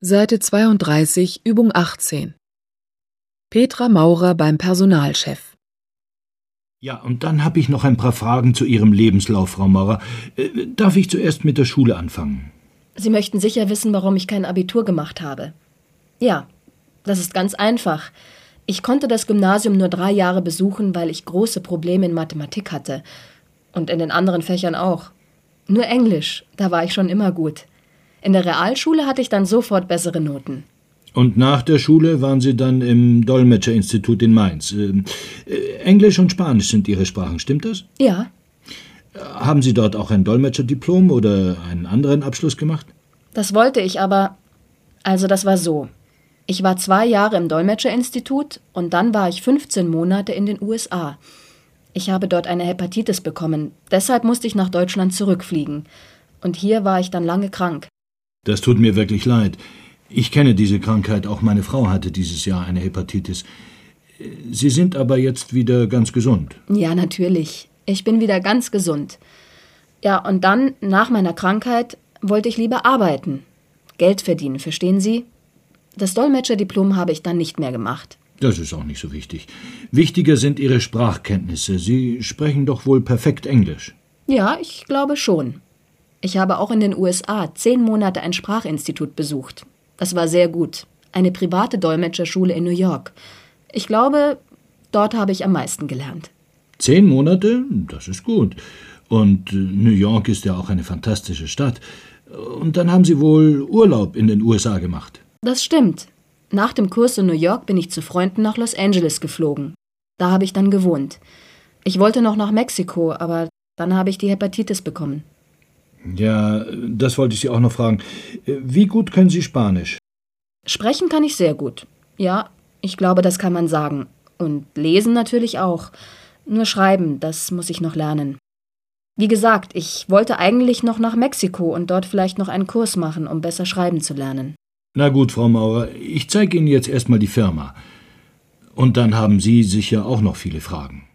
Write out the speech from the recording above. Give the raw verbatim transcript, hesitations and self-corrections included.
Seite zweiunddreißig, Übung achtzehn. Petra Maurer beim Personalchef. Ja, und dann habe ich noch ein paar Fragen zu Ihrem Lebenslauf, Frau Maurer. Äh, darf ich zuerst mit der Schule anfangen? Sie möchten sicher wissen, warum ich kein Abitur gemacht habe. Ja, das ist ganz einfach. Ich konnte das Gymnasium nur drei Jahre besuchen, weil ich große Probleme in Mathematik hatte. Und in den anderen Fächern auch. Nur Englisch, da war ich schon immer gut. In der Realschule hatte ich dann sofort bessere Noten. Und nach der Schule waren Sie dann im Dolmetscherinstitut in Mainz. Äh, äh, Englisch und Spanisch sind Ihre Sprachen, stimmt das? Ja. Haben Sie dort auch ein Dolmetscherdiplom oder einen anderen Abschluss gemacht? Das wollte ich, aber... Also das war so. Ich war zwei Jahre im Dolmetscherinstitut und dann war ich fünfzehn Monate in den U S A. Ich habe dort eine Hepatitis bekommen, deshalb musste ich nach Deutschland zurückfliegen. Und hier war ich dann lange krank. Das tut mir wirklich leid. Ich kenne diese Krankheit, auch meine Frau hatte dieses Jahr eine Hepatitis. Sie sind aber jetzt wieder ganz gesund. Ja, natürlich. Ich bin wieder ganz gesund. Ja, und dann, nach meiner Krankheit, wollte ich lieber arbeiten. Geld verdienen, verstehen Sie? Das Dolmetscherdiplom habe ich dann nicht mehr gemacht. Das ist auch nicht so wichtig. Wichtiger sind Ihre Sprachkenntnisse. Sie sprechen doch wohl perfekt Englisch. Ja, ich glaube schon. Ich habe auch in den U S A zehn Monate ein Sprachinstitut besucht. Das war sehr gut. Eine private Dolmetscherschule in New York. Ich glaube, dort habe ich am meisten gelernt. Zehn Monate? Das ist gut. Und New York ist ja auch eine fantastische Stadt. Und dann haben Sie wohl Urlaub in den U S A gemacht. Das stimmt. Nach dem Kurs in New York bin ich zu Freunden nach Los Angeles geflogen. Da habe ich dann gewohnt. Ich wollte noch nach Mexiko, aber dann habe ich die Hepatitis bekommen. Ja, das wollte ich Sie auch noch fragen. Wie gut können Sie Spanisch? Sprechen kann ich sehr gut. Ja, ich glaube, das kann man sagen. Und lesen natürlich auch. Nur schreiben, das muss ich noch lernen. Wie gesagt, ich wollte eigentlich noch nach Mexiko und dort vielleicht noch einen Kurs machen, um besser schreiben zu lernen. Na gut, Frau Maurer, ich zeige Ihnen jetzt erstmal die Firma. Und dann haben Sie sicher auch noch viele Fragen.